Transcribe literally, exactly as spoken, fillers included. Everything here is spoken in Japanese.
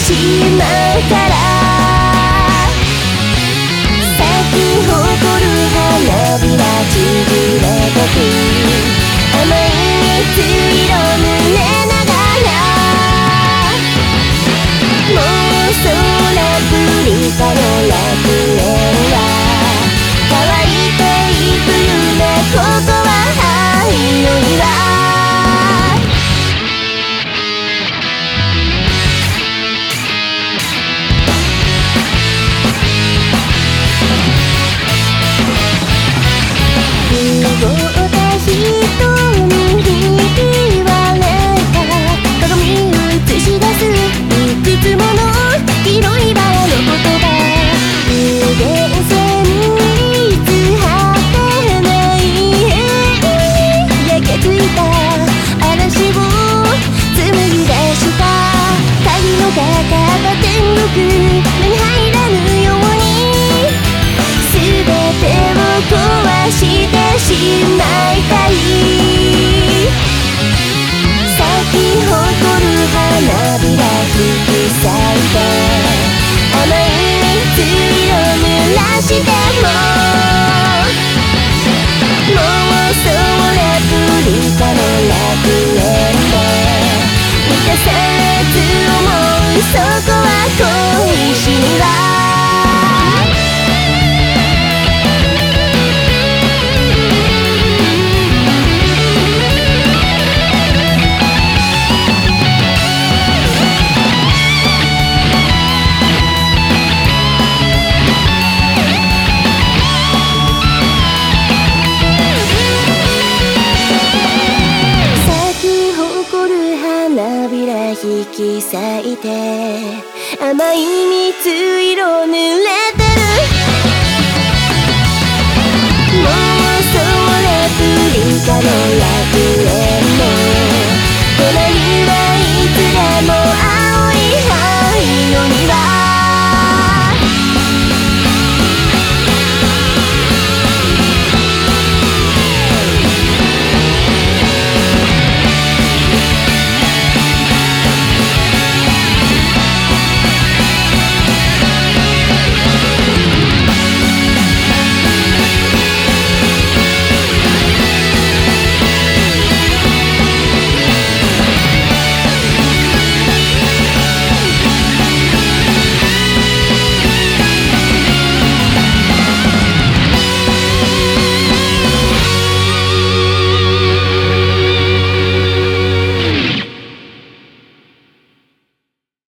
しまうから咲き誇る花びらちぎれとく甘い蜜色濡れながらもう空ぶりかの楽園は乾いていく夢ここは愛の庭してしまいたい咲き誇る花びら引き裂いて甘い蜜色濡らしてももうそれぶりかの楽園で満たされず思うそこは恋しには引き裂いて甘い蜜色ぬ